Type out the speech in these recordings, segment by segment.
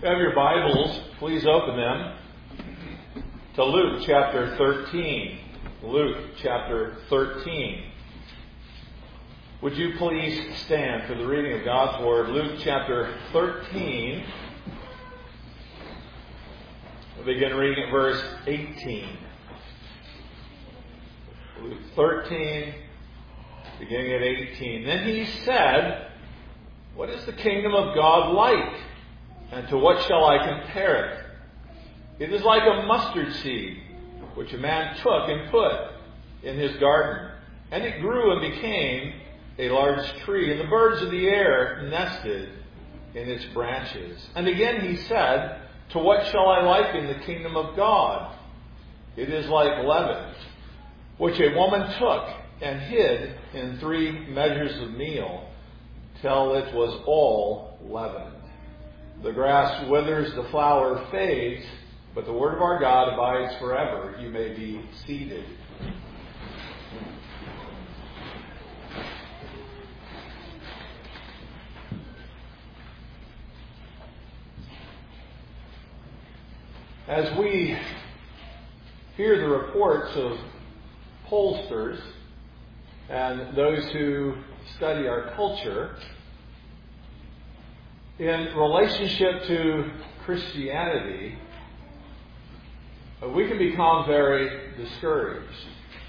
you have your Bibles, please open them to Luke chapter 13. Luke chapter 13. Would you please stand for the reading of God's Word? Luke chapter 13. We'll begin reading at verse 18. Luke 13, beginning at 18. Then he said, "What is the kingdom of God like? And to what shall I compare it? It is like a mustard seed, which a man took and put in his garden. And it grew and became a large tree, and the birds of the air nested in its branches." And again he said, "To what shall I liken the kingdom of God? It is like leaven, which a woman took and hid in 3 measures of meal, till it was all leavened. The grass withers, the flower fades, but the word of our God abides forever." You may be seated. As we hear the reports of pollsters and those who study our culture in relationship to Christianity, we can become very discouraged.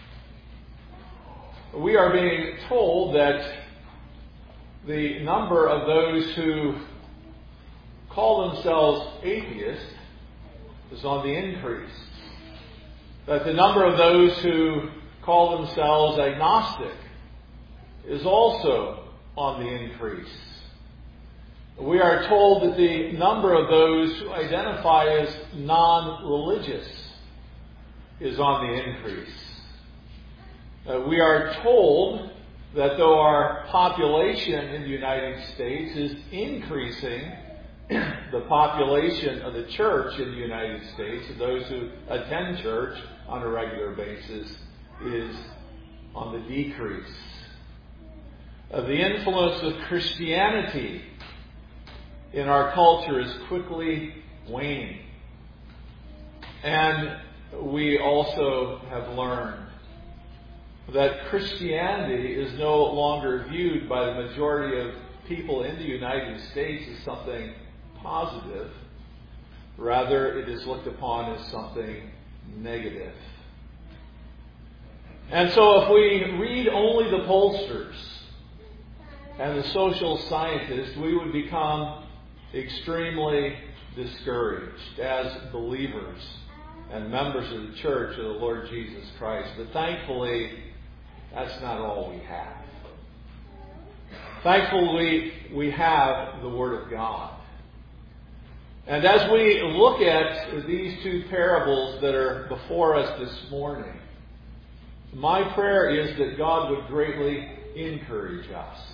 We are being told that the number of those who call themselves atheists is on the increase. That the number of those who call themselves agnostic is also on the increase. We are told that the number of those who identify as non-religious is on the increase. We are told that though our population in the United States is increasing, the population of the church in the United States, of those who attend church on a regular basis, is on the decrease. The influence of Christianity in our culture is quickly waning. And we also have learned that Christianity is no longer viewed by the majority of people in the United States as something positive. Rather, it is looked upon as something negative. And so if we read only the pollsters and the social scientists, we would become extremely discouraged as believers and members of the church of the Lord Jesus Christ. But thankfully, that's not all we have. Thankfully, we have the Word of God. And as we look at these 2 parables that are before us this morning, my prayer is that God would greatly encourage us.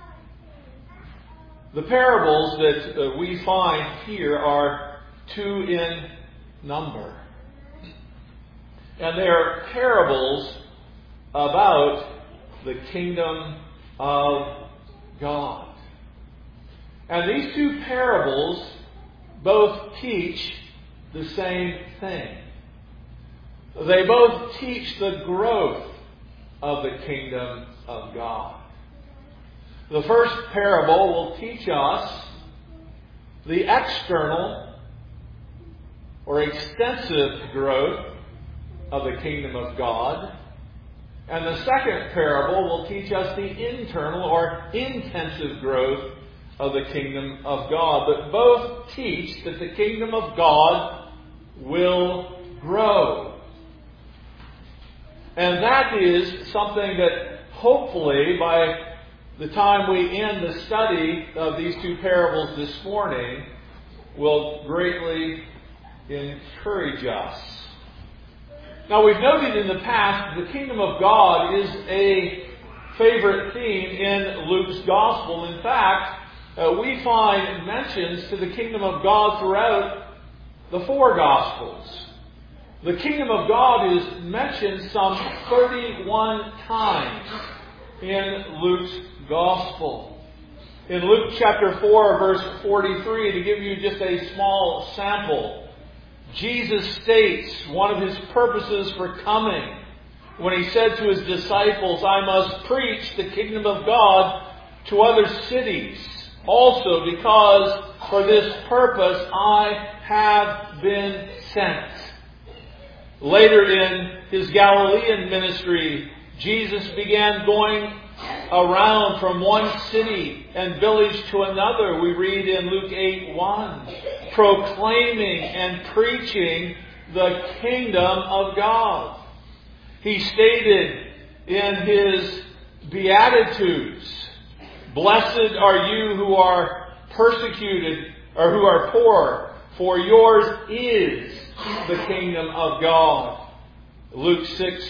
The parables that we find here are 2 in number. And they are parables about the kingdom of God. And these 2 parables both teach the same thing. They both teach the growth of the kingdom of God. The first parable will teach us the external or extensive growth of the kingdom of God. And the second parable will teach us the internal or intensive growth of the kingdom of God. But both teach that the kingdom of God will grow. And that is something that hopefully by the time we end the study of these 2 parables this morning will greatly encourage us. Now, we've noted in the past that the kingdom of God is a favorite theme in Luke's gospel. In fact, we find mentions to the kingdom of God throughout the 4 gospels. The kingdom of God is mentioned some 31 times in Luke's gospel. In Luke chapter 4, verse 43, to give you just a small sample, Jesus states one of his purposes for coming when he said to his disciples, I must preach the kingdom of God to other cities also, because for this purpose I have been sent. Later in his Galilean ministry, Jesus began going around from one city and village to another. We read in Luke 8:1, proclaiming and preaching the kingdom of God. He stated in his Beatitudes, blessed are you who are persecuted, or who are poor, for yours is the kingdom of God. Luke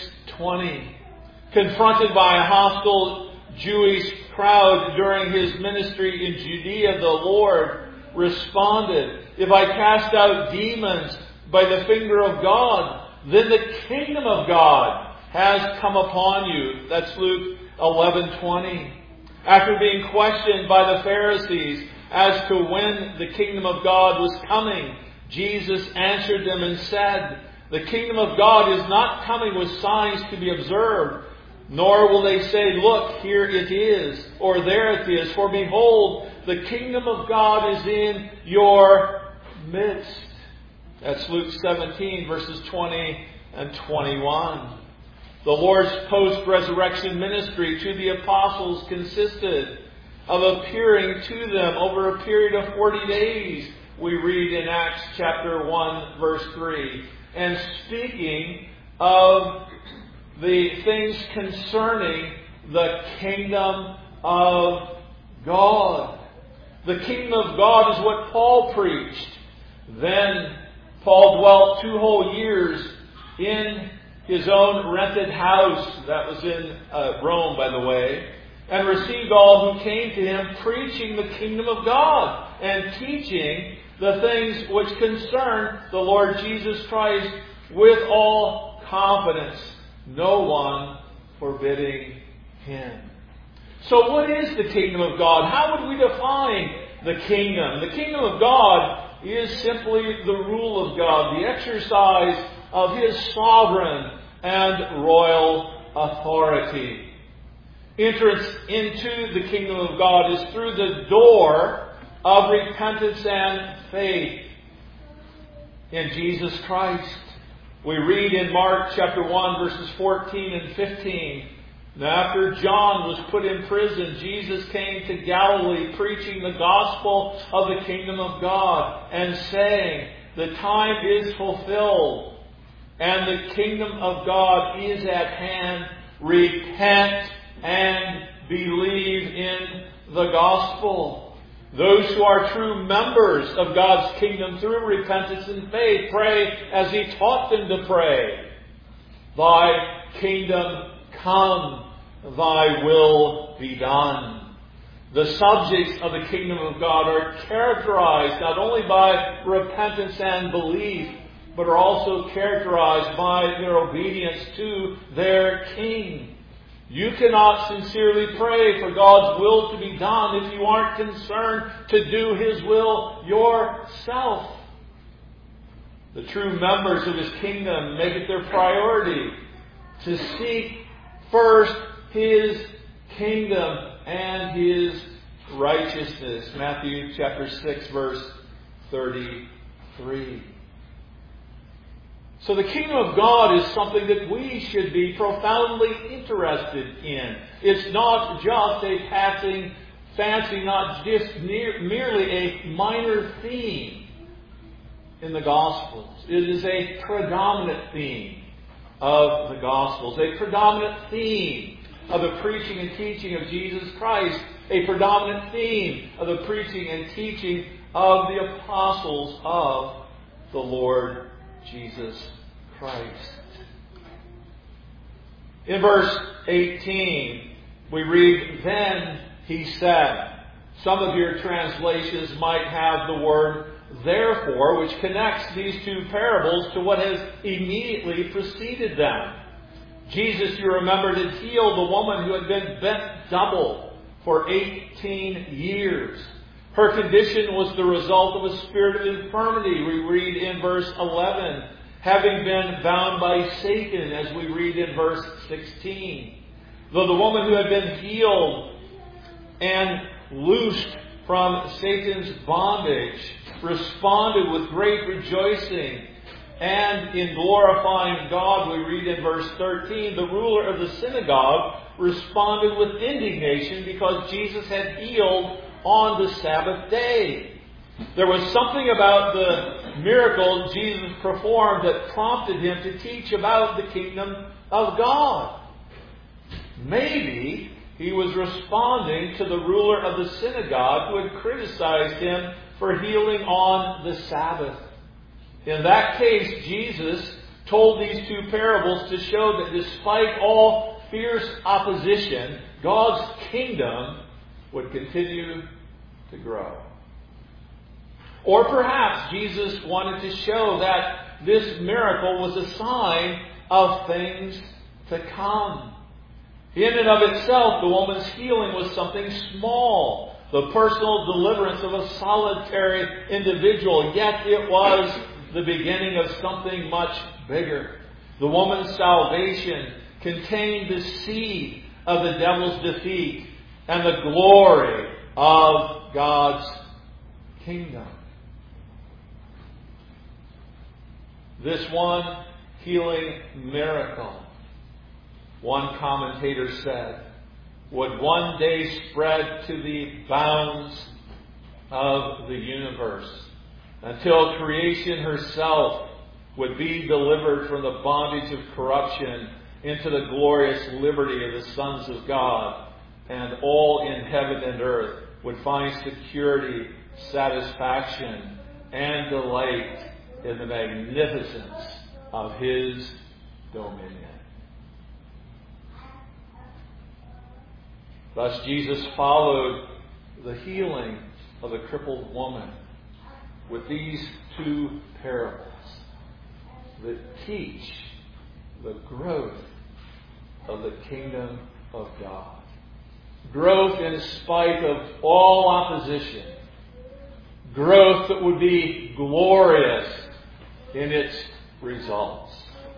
6:20. Confronted by a hostile Jewish crowd during his ministry in Judea, the Lord responded, if I cast out demons by the finger of God, then the kingdom of God has come upon you. That's Luke 11:20. After being questioned by the Pharisees as to when the kingdom of God was coming, Jesus answered them and said, the kingdom of God is not coming with signs to be observed, nor will they say, look, here it is, or there it is. For behold, the kingdom of God is in your midst. That's Luke 17, verses 20 and 21. The Lord's post-resurrection ministry to the apostles consisted of appearing to them over a period of 40 days, we read in Acts chapter 1, verse 3, and speaking of the things concerning the kingdom of God. The kingdom of God is what Paul preached. Then Paul dwelt 2 whole years in his own rented house, that was in Rome, by the way, and received all who came to him, preaching the kingdom of God and teaching the things which concern the Lord Jesus Christ with all confidence, no one forbidding him. So what is the kingdom of God? How would we define the kingdom? The kingdom of God is simply the rule of God, the exercise of his sovereign and royal authority. Entrance into the kingdom of God is through the door of repentance and faith in Jesus Christ. We read in Mark chapter 1, verses 14 and 15, now after John was put in prison, Jesus came to Galilee preaching the gospel of the kingdom of God and saying, the time is fulfilled and the kingdom of God is at hand. Repent and believe in the gospel. Those who are true members of God's kingdom through repentance and faith pray as He taught them to pray. Thy kingdom come, thy will be done. The subjects of the kingdom of God are characterized not only by repentance and belief, but are also characterized by their obedience to their King. You cannot sincerely pray for God's will to be done if you aren't concerned to do His will yourself. The true members of His kingdom make it their priority to seek first His kingdom and His righteousness. Matthew chapter 6, verse 33. So the kingdom of God is something that we should be profoundly interested in. It's not just a passing fancy, not just merely a minor theme in the Gospels. It is a predominant theme of the Gospels, a predominant theme of the preaching and teaching of Jesus Christ, a predominant theme of the preaching and teaching of the apostles of the Lord Jesus Christ. In verse 18, we read, then He said. Some of your translations might have the word therefore, which connects these two parables to what has immediately preceded them. Jesus, you remember, had healed the woman who had been bent double for 18 years. Her condition was the result of a spirit of infirmity, we read in verse 11, having been bound by Satan, as we read in verse 16. Though the woman who had been healed and loosed from Satan's bondage responded with great rejoicing, and in glorifying God, we read in verse 13, the ruler of the synagogue responded with indignation because Jesus had healed on the Sabbath day. There was something about the miracle Jesus performed that prompted him to teach about the kingdom of God. Maybe he was responding to the ruler of the synagogue who had criticized him for healing on the Sabbath. In that case, Jesus told these two parables to show that despite all fierce opposition, God's kingdom would continue to grow. Or perhaps Jesus wanted to show that this miracle was a sign of things to come. In and of itself, the woman's healing was something small, the personal deliverance of a solitary individual, yet it was the beginning of something much bigger. The woman's salvation contained the seed of the devil's defeat and the glory of God's kingdom. This one healing miracle, one commentator said, would one day spread to the bounds of the universe until creation herself would be delivered from the bondage of corruption into the glorious liberty of the sons of God, and all in heaven and earth would find security, satisfaction, and delight in the magnificence of His dominion. Thus Jesus followed the healing of the crippled woman with these two parables that teach the growth of the kingdom of God. Growth in spite of all opposition. Growth that would be glorious in its results.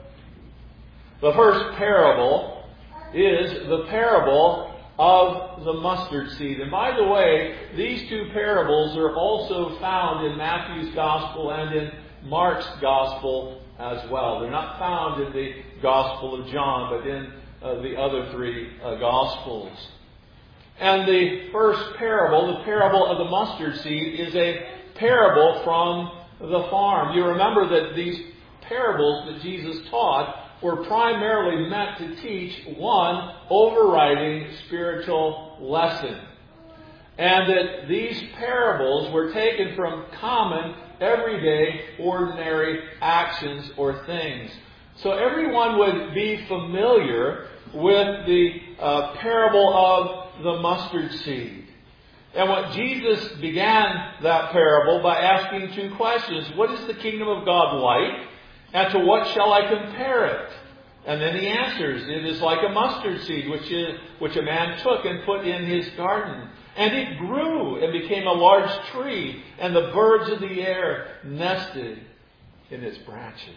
The first parable is the parable of the mustard seed. And by the way, these two parables are also found in Matthew's Gospel and in Mark's Gospel as well. They're not found in the Gospel of John, but in the other three Gospels. And the first parable, the parable of the mustard seed, is a parable from the farm. You remember that these parables that Jesus taught were primarily meant to teach one overriding spiritual lesson. And that these parables were taken from common, everyday, ordinary actions or things. So everyone would be familiar with the parable of the mustard seed. And what Jesus began that parable by asking two questions. What is the kingdom of God like? And to what shall I compare it? And then he answers, it is like a mustard seed which a man took and put in his garden. And it grew and became a large tree, and the birds of the air nested in its branches.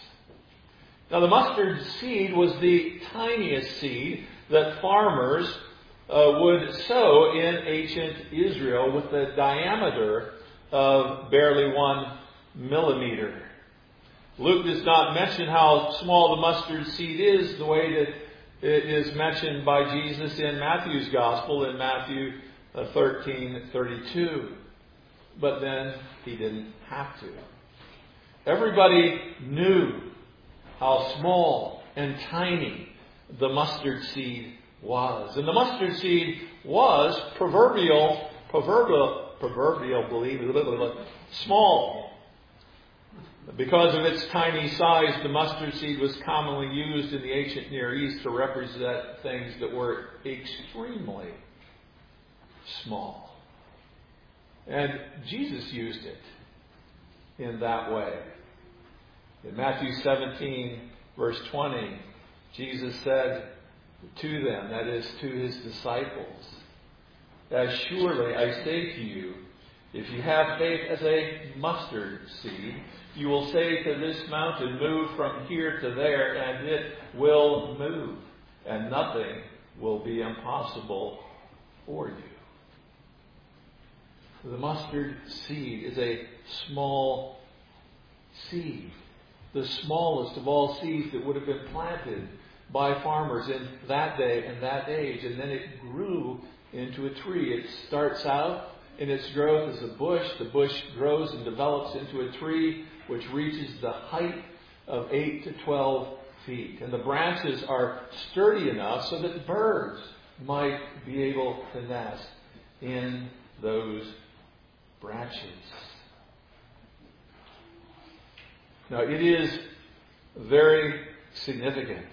Now the mustard seed was the tiniest seed that farmers would sow in ancient Israel, with a diameter of barely 1 millimeter. Luke does not mention how small the mustard seed is the way that it is mentioned by Jesus in Matthew's Gospel in Matthew 13:32. But then he didn't have to. Everybody knew how small and tiny the mustard seed was. And the mustard seed was proverbially small. Because of its tiny size, the mustard seed was commonly used in the ancient Near East to represent things that were extremely small. And Jesus used it in that way. In Matthew 17, verse 20, Jesus said to them, that is, to his disciples, As surely I say to you, if you have faith as a mustard seed, you will say to this mountain, move from here to there, and it will move, and nothing will be impossible for you. The mustard seed is a small seed, the smallest of all seeds that would have been planted by farmers in that day and that age, and then it grew into a tree. It starts out in its growth as a bush. The bush grows and develops into a tree which reaches the height of 8 to 12 feet. And the branches are sturdy enough so that birds might be able to nest in those branches. Now, it is very significant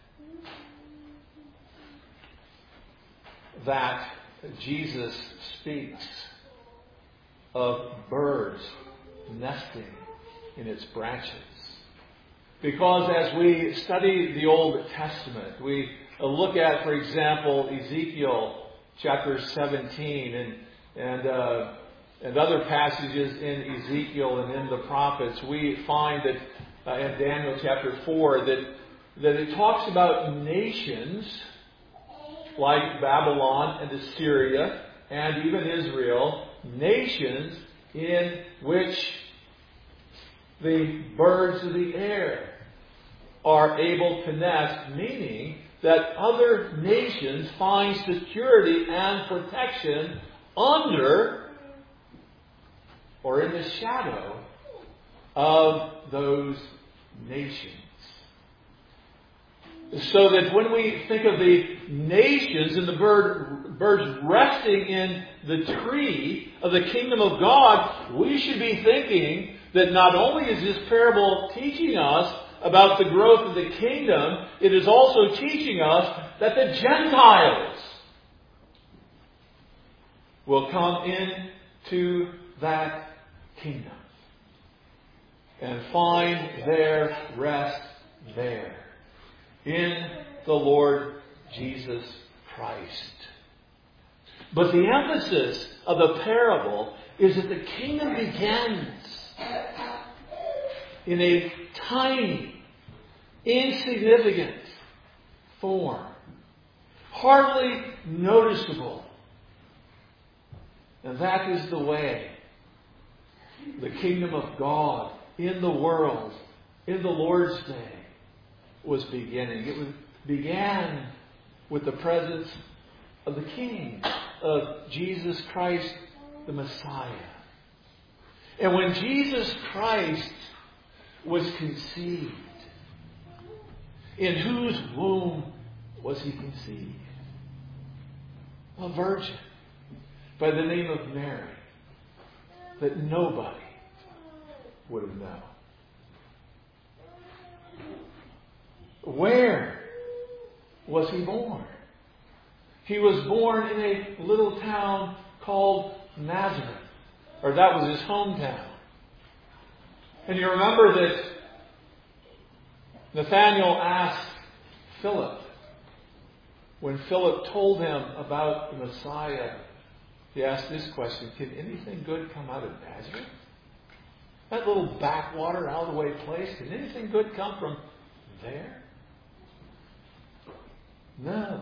that Jesus speaks of birds nesting in its branches. Because as we study the Old Testament, we look at, for example, Ezekiel chapter 17 and other passages in Ezekiel and in the prophets, we find that in Daniel chapter 4 that it talks about nations like Babylon and Assyria and even Israel, nations in which the birds of the air are able to nest, meaning that other nations find security and protection under or in the shadow of those nations. So that when we think of the nations and the birds resting in the tree of the kingdom of God, we should be thinking that not only is this parable teaching us about the growth of the kingdom, it is also teaching us that the Gentiles will come into that kingdom and find their rest there in the Lord Jesus Christ. But the emphasis of the parable is that the kingdom begins in a tiny, insignificant form, hardly noticeable. And that is the way the kingdom of God in the world, in the Lord's day, was beginning. It began with the presence of the King, of Jesus Christ, the Messiah. And when Jesus Christ was conceived, in whose womb was he conceived? A virgin by the name of Mary, that nobody would have known. Where was he born? He was born in a little town called Nazareth, or that was his hometown. And you remember that Nathanael asked Philip, when Philip told him about the Messiah, he asked this question: can anything good come out of Nazareth? That little backwater, out of the way place, can anything good come from there? No.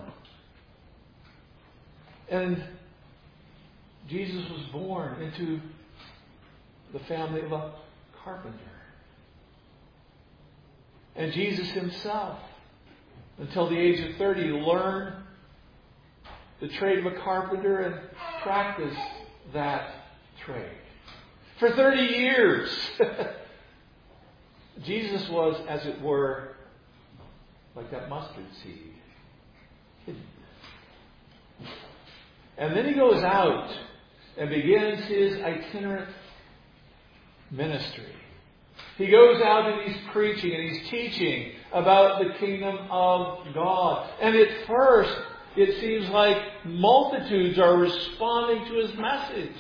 And Jesus was born into the family of a carpenter. And Jesus himself, until the age of 30, learned the trade of a carpenter and practiced that trade. For 30 years, Jesus was, as it were, like that mustard seed, hidden. And then he goes out and begins his itinerant ministry. He goes out and he's preaching and he's teaching about the kingdom of God. And at first, it seems like multitudes are responding to his message.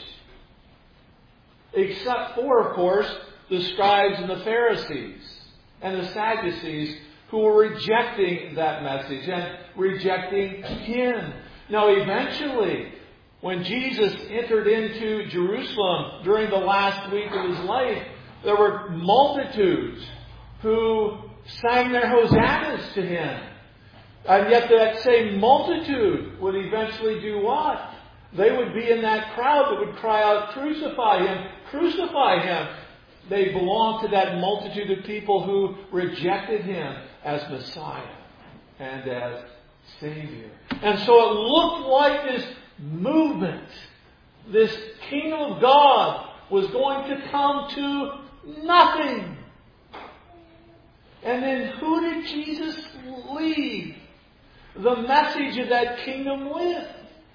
Except for, of course, the scribes and the Pharisees and the Sadducees, who were rejecting that message and rejecting him. Now, eventually, When Jesus entered into Jerusalem during the last week of His life, there were multitudes who sang their hosannas to Him. And yet that same multitude would eventually do what? They would be in that crowd that would cry out, "Crucify Him! Crucify Him!" They belonged to that multitude of people who rejected Him as Messiah and as Savior. And so it looked like this movement, this kingdom of God, was going to come to nothing. And then who did Jesus leave the message of that kingdom with?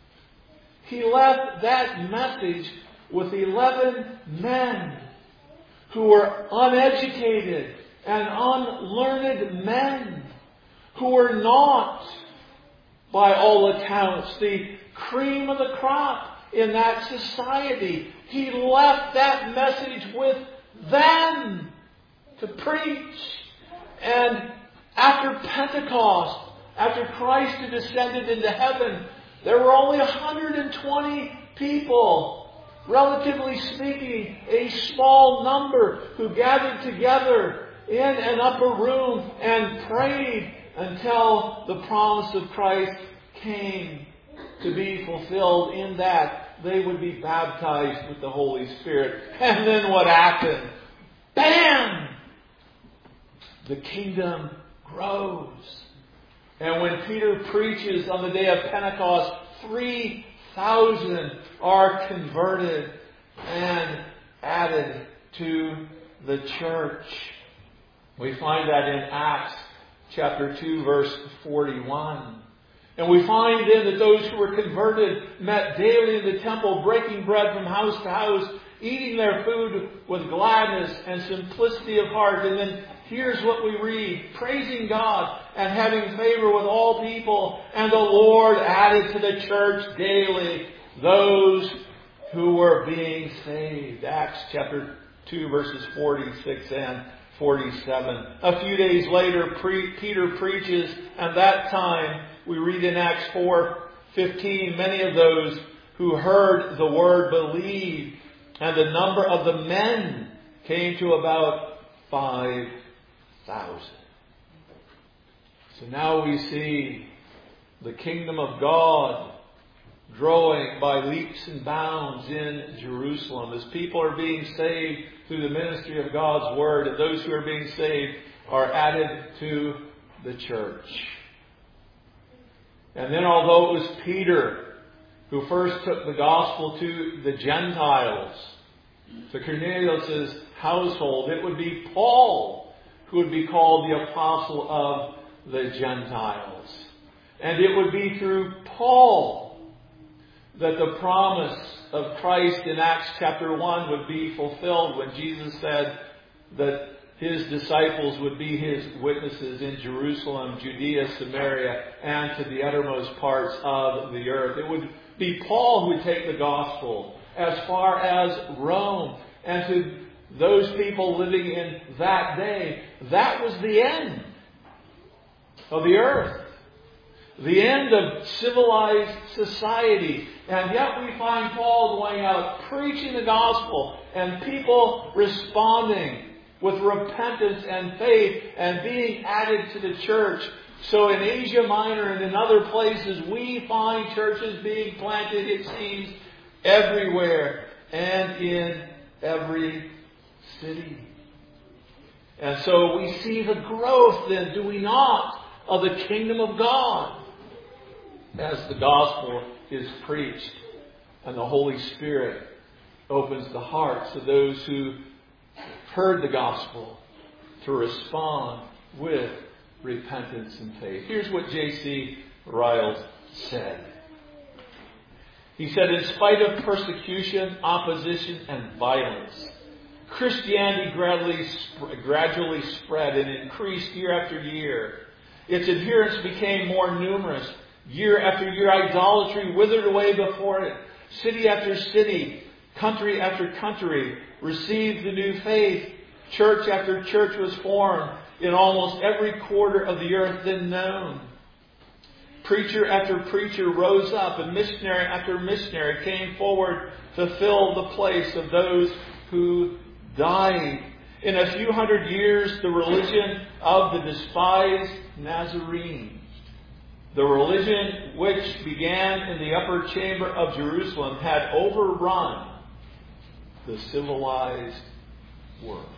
He left that message with 11 men who were uneducated and unlearned men, who were not, by all accounts, the cream of the crop in that society. He left that message with them to preach. And after Pentecost, after Christ had ascended into heaven, there were only 120 people, relatively speaking, a small number, who gathered together in an upper room and prayed until the promise of Christ came to be fulfilled, in that they would be baptized with the Holy Spirit. And then what happened? Bam! The kingdom grows. And when Peter preaches on the day of Pentecost, 3,000 are converted and added to the church. We find that in Acts chapter 2, verse 41. And we find then that those who were converted met daily in the temple, breaking bread from house to house, eating their food with gladness and simplicity of heart. And then here's what we read: praising God and having favor with all people. And the Lord added to the church daily those who were being saved. Acts chapter 2, verses 46 and 47. A few days later, Peter preaches, and that time, we read in Acts 4:15, many of those who heard the word believed, and the number of the men came to about 5,000. So now we see the kingdom of God growing by leaps and bounds in Jerusalem as people are being saved through the ministry of God's word, and those who are being saved are added to the church. And then, although it was Peter who first took the gospel to the Gentiles, to Cornelius' household, it would be Paul who would be called the apostle of the Gentiles. And it would be through Paul that the promise of Christ in Acts chapter 1 would be fulfilled when Jesus said that His disciples would be His witnesses in Jerusalem, Judea, Samaria, and to the uttermost parts of the earth. It would be Paul who would take the gospel as far as Rome. And to those people living in that day, that was the end of the earth. The end of civilized society. And yet we find Paul going out preaching the gospel and people responding with repentance and faith and being added to the church. So in Asia Minor and in other places, we find churches being planted, it seems, everywhere and in every city. And so we see the growth then, do we not, of the kingdom of God as the gospel is preached and the Holy Spirit opens the hearts of those who heard the gospel to respond with repentance and faith. Here's what J.C. Ryle said. He said, in spite of persecution, opposition, and violence, Christianity gradually spread and increased year after year. Its adherents became more numerous. Year after year, idolatry withered away before it. City after city, country after country received the new faith. Church after church was formed in almost every quarter of the earth then known. preacher after preacher rose up, and missionary after missionary came forward to fill the place of those who died. In a few hundred years, the religion of the despised Nazarene, the religion which began in the upper chamber of Jerusalem, had overrun the civilized world.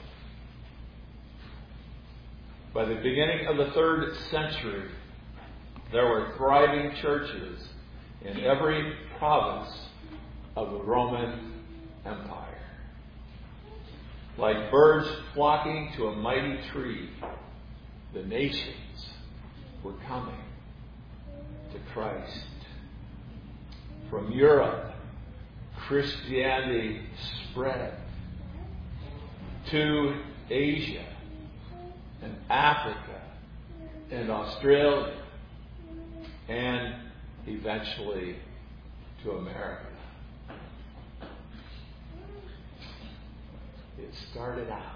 By the beginning of the 3rd century, there were thriving churches in every province of the Roman Empire. Like birds flocking to a mighty tree, the nations were coming to Christ. From Europe, Christianity spread to Asia and Africa and Australia and eventually to America. It started out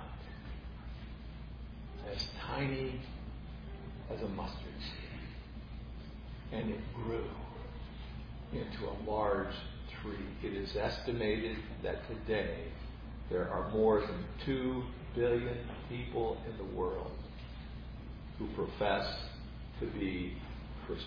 as tiny as a mustard seed, and it grew into a large tree. It is estimated that today there are more than 2 billion people in the world who profess to be Christians.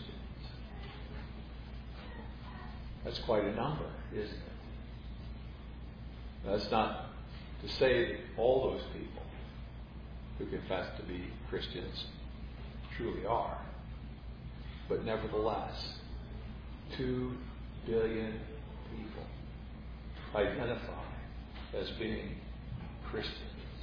That's quite a number, isn't it? That's not to say that all those people who confess to be Christians truly are. But nevertheless, 2 billion people identify as being Christians.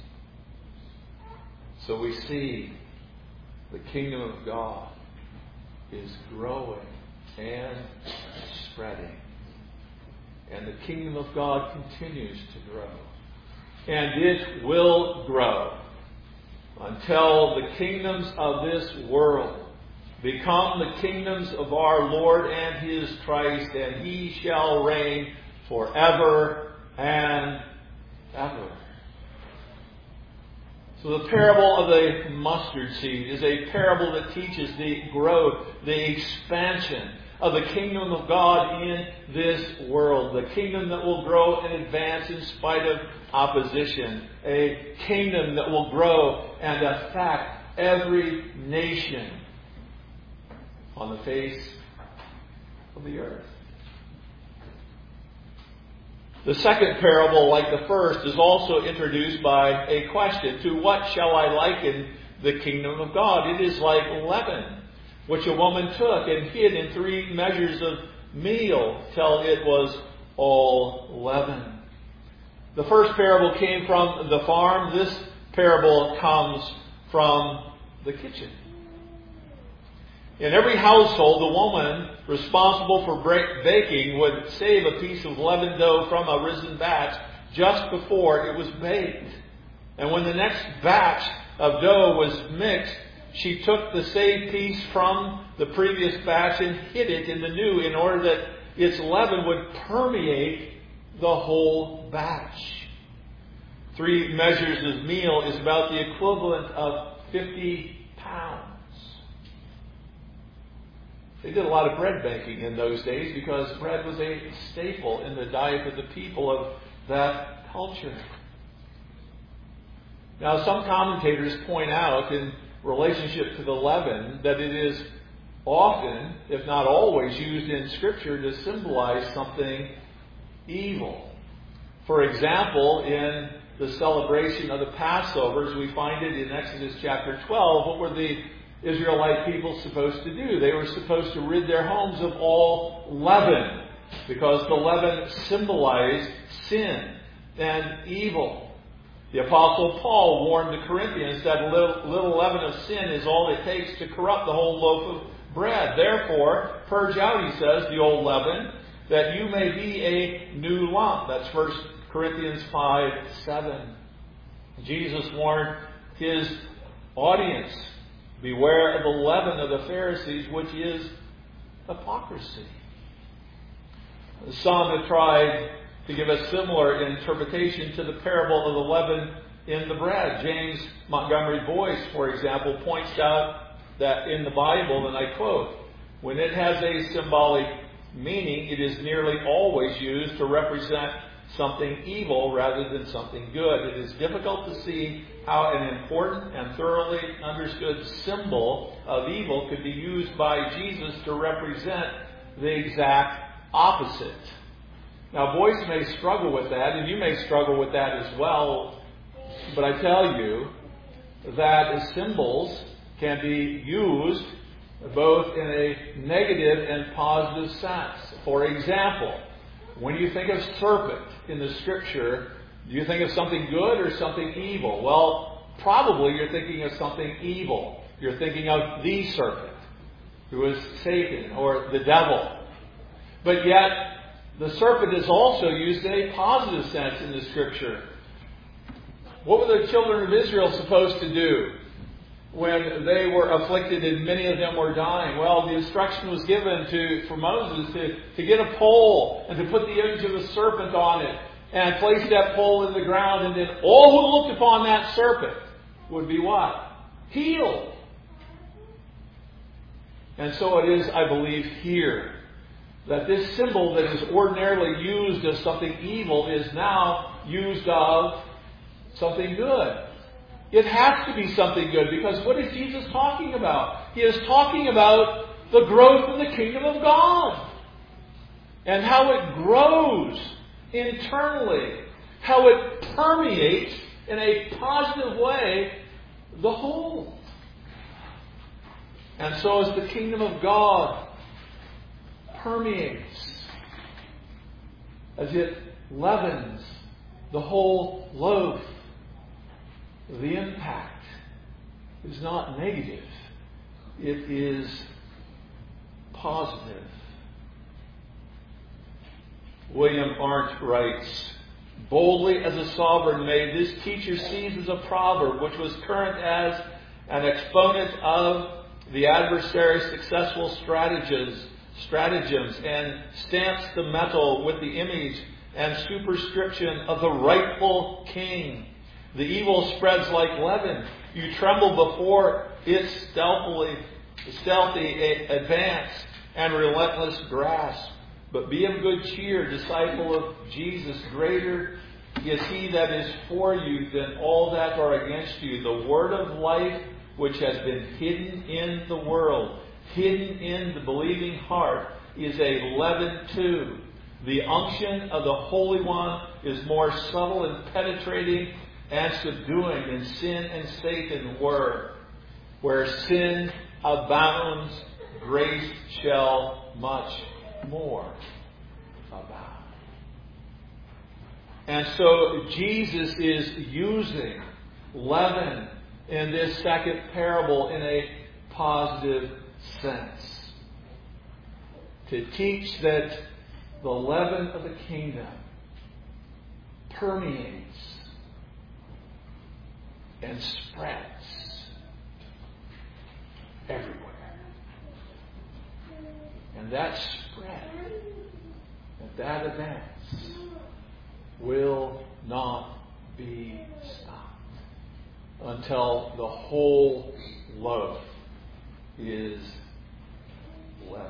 So we see the kingdom of God is growing and spreading. And the kingdom of God continues to grow. And it will grow until the kingdoms of this world become the kingdoms of our Lord and His Christ, and He shall reign forever and ever. So the parable of the mustard seed is a parable that teaches the growth, the expansion of the kingdom of God in this world. The kingdom that will grow and advance in spite of opposition. A kingdom that will grow and affect every nation on the face of the earth. The second parable, like the first, is also introduced by a question. To what shall I liken the kingdom of God? It is like leaven, which a woman took and hid in 3 measures of meal till it was all leavened. The first parable came from the farm. This parable comes from the kitchen. In every household, the woman responsible for baking would save a piece of leavened dough from a risen batch just before it was baked. And when the next batch of dough was mixed, she took the saved piece from the previous batch and hid it in the new in order that its leaven would permeate the whole batch. 3 measures of meal is about the equivalent of 50 pounds. They did a lot of bread baking in those days because bread was a staple in the diet of the people of that culture. Now, some commentators point out in relationship to the leaven that it is often, if not always, used in Scripture to symbolize something evil. For example, in the celebration of the Passovers, we find it in Exodus chapter 12. What were the Israelite people supposed to do? They were supposed to rid their homes of all leaven, because the leaven symbolized sin and evil. The Apostle Paul warned the Corinthians that a little leaven of sin is all it takes to corrupt the whole loaf of bread. Therefore, purge out, he says, the old leaven, that you may be a new lump. That's 1 Corinthians 5:7. Jesus warned his audience, beware of the leaven of the Pharisees, which is hypocrisy. Some have tried to give a similar interpretation to the parable of the leaven in the bread. James Montgomery Boyce, for example, points out that in the Bible, and I quote, When it has a symbolic meaning, it is nearly always used to represent something evil rather than something good. It is difficult to see how an important and thoroughly understood symbol of evil could be used by Jesus to represent the exact opposite. Now, boys may struggle with that, and you may struggle with that as well, but I tell you that symbols can be used both in a negative and positive sense. For example, when you think of serpent in the Scripture, do you think of something good or something evil? Well, probably you're thinking of something evil. You're thinking of the serpent, who is Satan or the devil. But yet, the serpent is also used in a positive sense in the Scripture. What were the children of Israel supposed to do when they were afflicted and many of them were dying? Well, the instruction was given for Moses to get a pole and to put the image of the serpent on it and place that pole in the ground, and then all who looked upon that serpent would be what? Healed. And so it is, I believe, here that this symbol that is ordinarily used as something evil is now used of something good. It has to be something good, because what is Jesus talking about? He is talking about the growth of the kingdom of God and how it grows internally, how it permeates in a positive way the whole. And so as the kingdom of God permeates, as it leavens the whole loaf, the impact is not negative. It is positive. William Arndt writes, "Boldly as a sovereign may this teacher seize as a proverb which was current as an exponent of the adversary's successful stratagems and stamps the metal with the image and superscription of the rightful king. The evil spreads like leaven. You tremble before its stealthy advance and relentless grasp. But be of good cheer, disciple of Jesus. Greater is He that is for you than all that are against you. The word of life which has been hidden in the world, hidden in the believing heart, is a leaven too. The unction of the Holy One is more subtle and penetrating and subduing than sin and Satan were. Where sin abounds, grace shall much more abound." And so Jesus is using leaven in this second parable in a positive sense, to teach that the leaven of the kingdom permeates and spreads everywhere. And that spread and that advance will not be stopped until the whole loaf is leavened.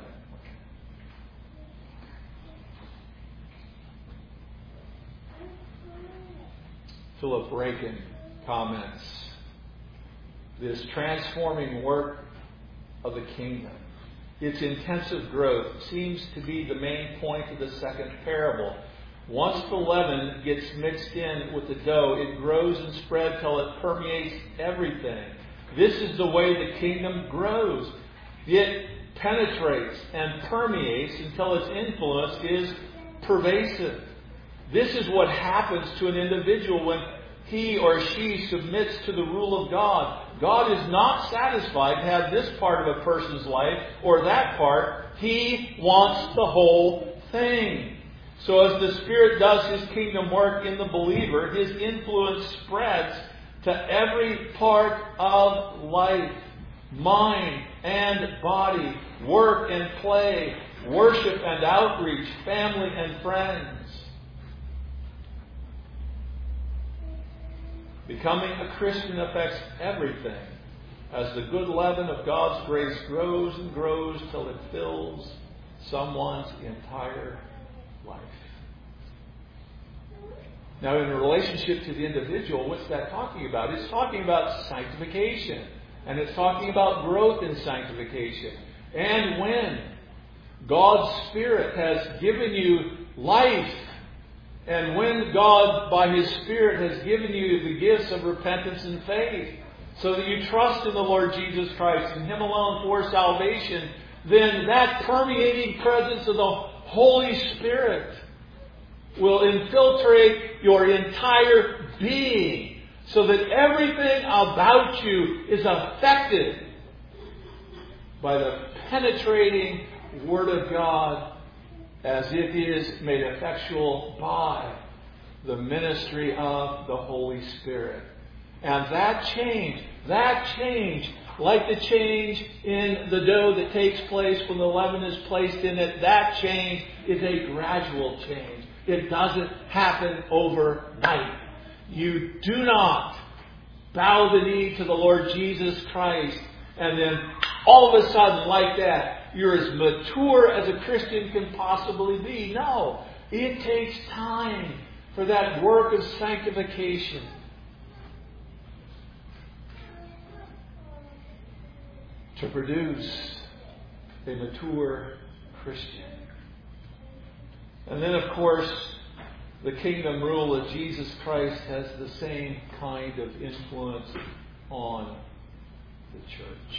Philip Rakin comments, "This transforming work of the kingdom, its intensive growth, seems to be the main point of the second parable. Once the leaven gets mixed in with the dough, it grows and spreads till it permeates everything. This is the way the kingdom grows. It penetrates and permeates until its influence is pervasive. This is what happens to an individual when he or she submits to the rule of God. God is not satisfied to have this part of a person's life or that part. He wants the whole thing. So as the Spirit does His kingdom work in the believer, His influence spreads to every part of life, mind and body, work and play, worship and outreach, family and friends. Becoming a Christian affects everything as the good leaven of God's grace grows and grows till it fills someone's entire life. Now, in relationship to the individual, what's that talking about? It's talking about sanctification. And it's talking about growth in sanctification. And when God's Spirit has given you life, and when God, by His Spirit, has given you the gifts of repentance and faith, so that you trust in the Lord Jesus Christ and Him alone for salvation, then that permeating presence of the Holy Spirit will infiltrate your entire being, so that everything about you is affected by the penetrating Word of God, as it is made effectual by the ministry of the Holy Spirit. And that change, like the change in the dough that takes place when the leaven is placed in it, that change is a gradual change. It doesn't happen overnight. You do not bow the knee to the Lord Jesus Christ and then all of a sudden, like that, you're as mature as a Christian can possibly be. No. It takes time for that work of sanctification to produce a mature Christian. And then, of course, the kingdom rule of Jesus Christ has the same kind of influence on the church.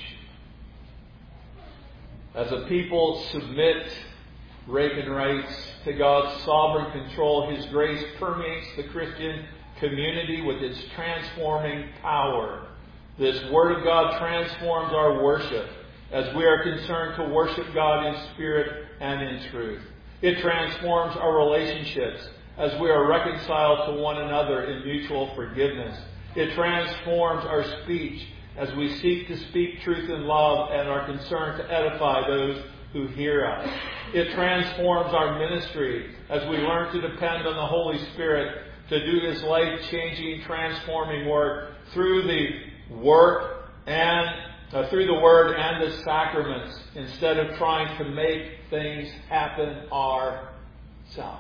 As a people submit Reagan writes, to God's sovereign control, His grace permeates the Christian community with its transforming power. This Word of God transforms our worship as we are concerned to worship God in spirit and in truth. It transforms our relationships as we are reconciled to one another in mutual forgiveness. It transforms our speech as we seek to speak truth in love and are concerned to edify those who hear us. It transforms our ministry as we learn to depend on the Holy Spirit to do His life-changing, transforming work through the work and through the Word and the sacraments, instead of trying to make things happen ourselves.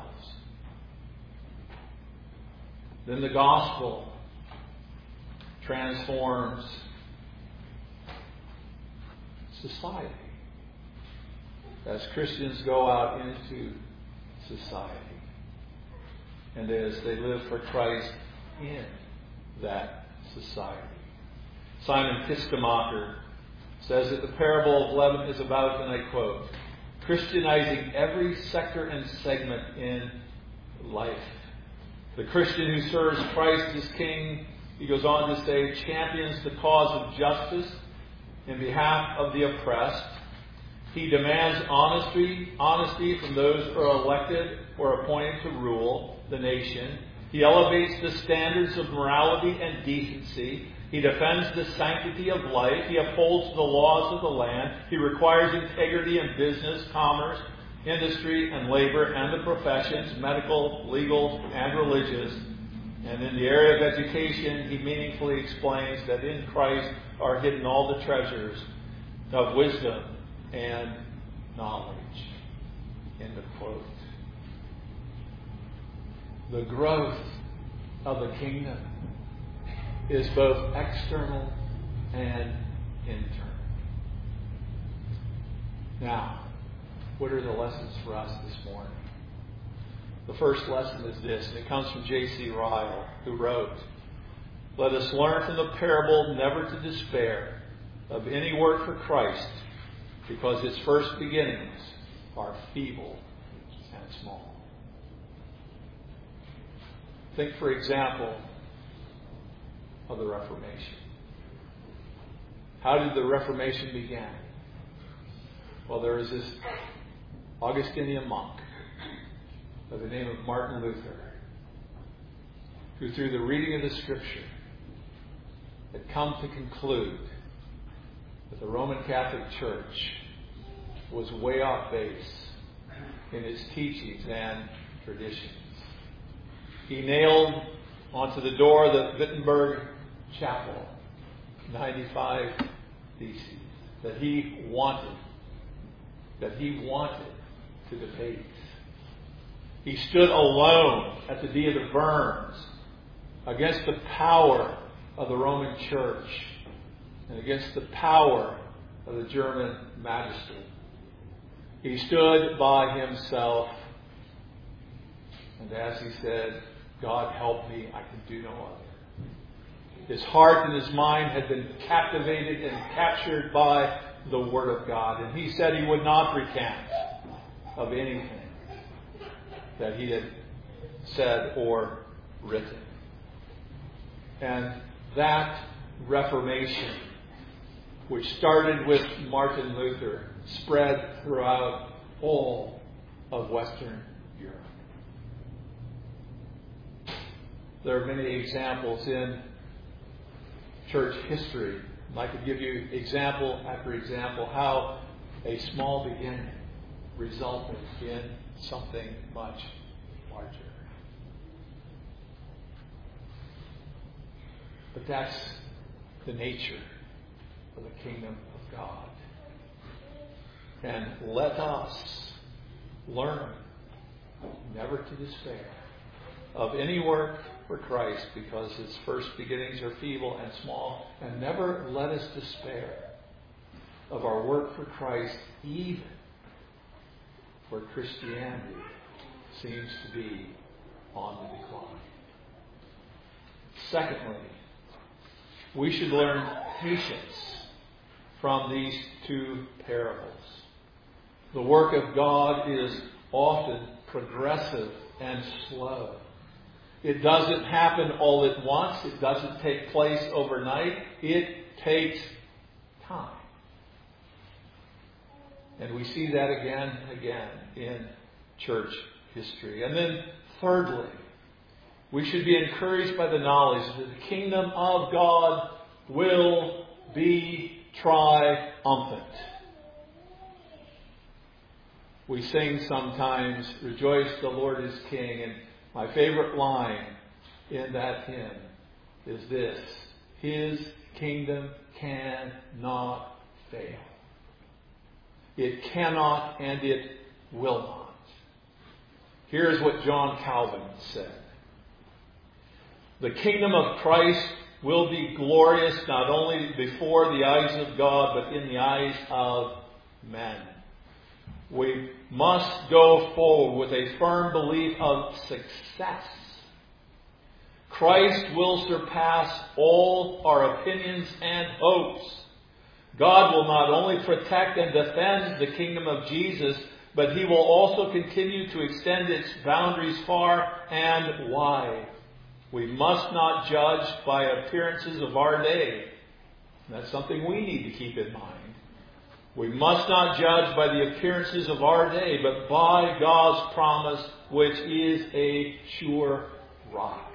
Then the gospel transforms society as Christians go out into society and as they live for Christ in that society. Simon Kistemacher says that the parable of leaven is about, and I quote, Christianizing every sector and segment in life. The Christian who serves Christ as King, he goes on to say, champions the cause of justice in behalf of the oppressed. He demands honesty from those who are elected or appointed to rule the nation. He elevates the standards of morality and decency. He defends the sanctity of life. He upholds the laws of the land. He requires integrity in business, commerce, industry, and labor, and the professions, medical, legal, and religious. And in the area of education, he meaningfully explains that in Christ are hidden all the treasures of wisdom and knowledge. End of quote. The growth of the kingdom is both external and internal. Now, what are the lessons for us this morning? The first lesson is this, and it comes from J.C. Ryle, who wrote, let us learn from the parable never to despair of any work for Christ, because its first beginnings are feeble and small. Think, for example, of the Reformation. How did the Reformation begin? Well, there was this Augustinian monk by the name of Martin Luther, who through the reading of the Scripture had come to conclude that the Roman Catholic Church was way off base in its teachings and traditions. He nailed onto the door of the Wittenberg Chapel 95 theses that he wanted to debate. He stood alone at the Dia de Worms against the power of the Roman Church and against the power of the German magistrate. He stood by himself, and as he said, God help me, I can do no other. His heart and his mind had been captivated and captured by the Word of God, and he said he would not recant of anything that he had said or written. And that Reformation, which started with Martin Luther, spread throughout all of Western Europe. There are many examples in church history. I could give you example after example how a small beginning resulted in something much larger. But that's the nature of the kingdom of God. And let us learn never to despair of any work for Christ, because its first beginnings are feeble and small. And never let us despair of our work for Christ, even where Christianity seems to be on the decline. Secondly, we should learn patience from these two parables. The work of God is often progressive and slow. It doesn't happen all at once. It doesn't take place overnight. It takes time. And we see that again and again in church history. And then thirdly, we should be encouraged by the knowledge that the kingdom of God will be triumphant. We sing sometimes, "Rejoice, the Lord is King." And my favorite line in that hymn is this: His kingdom cannot fail. It cannot and it will not. Here's what John Calvin said: the kingdom of Christ will be glorious not only before the eyes of God, but in the eyes of men. We must go forward with a firm belief of success. Christ will surpass all our opinions and hopes. God will not only protect and defend the kingdom of Jesus, but He will also continue to extend its boundaries far and wide. We must not judge by appearances of our day. That's something we need to keep in mind. We must not judge by the appearances of our day, but by God's promise, which is a sure rock.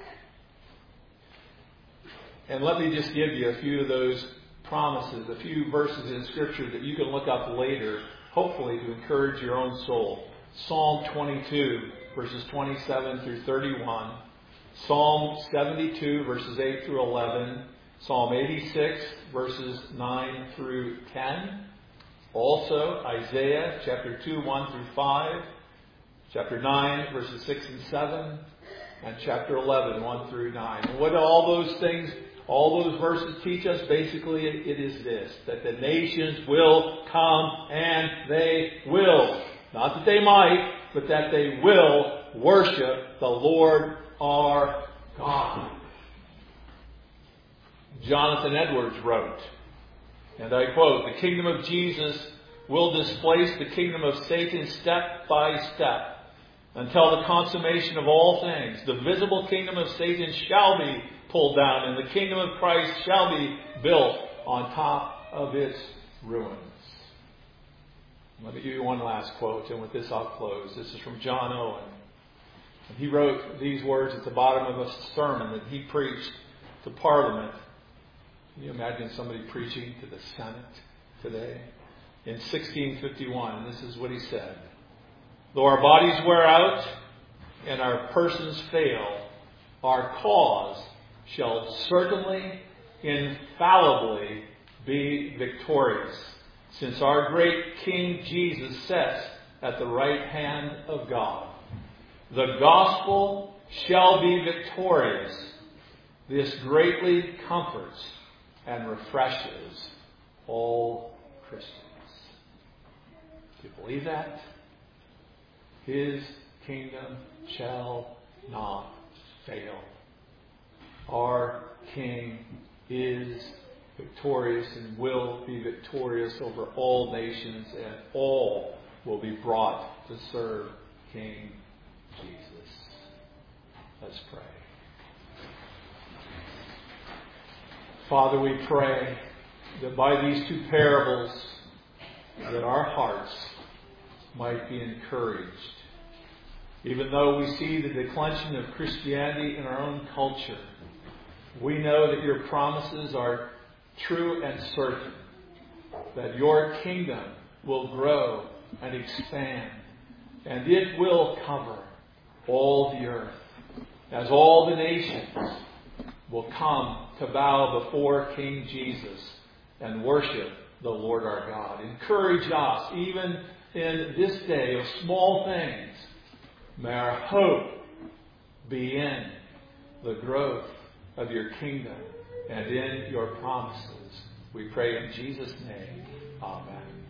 And let me just give you a few of those promises, a few verses in Scripture that you can look up later, hopefully to encourage your own soul. Psalm 22, verses 27 through 31. Psalm 72, verses 8 through 11. Psalm 86, verses 9 through 10. Also, Isaiah chapter 2, 1 through 5. Chapter 9, verses 6 and 7. And chapter 11, 1 through 9. And what do all those things, all those verses teach us? Basically, it is this: that the nations will come and they will. Not that they might, but that they will worship the Lord our God. Jonathan Edwards wrote, and I quote, "The kingdom of Jesus will displace the kingdom of Satan step by step until the consummation of all things. The visible kingdom of Satan shall be pulled down, and the kingdom of Christ shall be built on top of its ruins." Let me give you one last quote, and with this I'll close. This is from John Owen. And he wrote these words at the bottom of a sermon that he preached to Parliament. Can you imagine somebody preaching to the Senate today? In 1651, and this is what he said: "Though our bodies wear out and our persons fail, our cause shall certainly, infallibly be victorious, since our great King Jesus sits at the right hand of God. The gospel shall be victorious. This greatly comforts and refreshes all Christians. Do you believe that? His kingdom shall not fail. Our King is victorious and will be victorious over all nations, and all will be brought to serve King Jesus. Let's pray. Father, we pray that by these two parables that our hearts might be encouraged. Even though we see the declension of Christianity in our own culture, we know that your promises are true and certain, that your kingdom will grow and expand, and it will cover all the earth, as all the nations will come to bow before King Jesus and worship the Lord our God. Encourage us, even in this day of small things. May our hope be in the growth of your kingdom and in your promises. We pray in Jesus' name. Amen.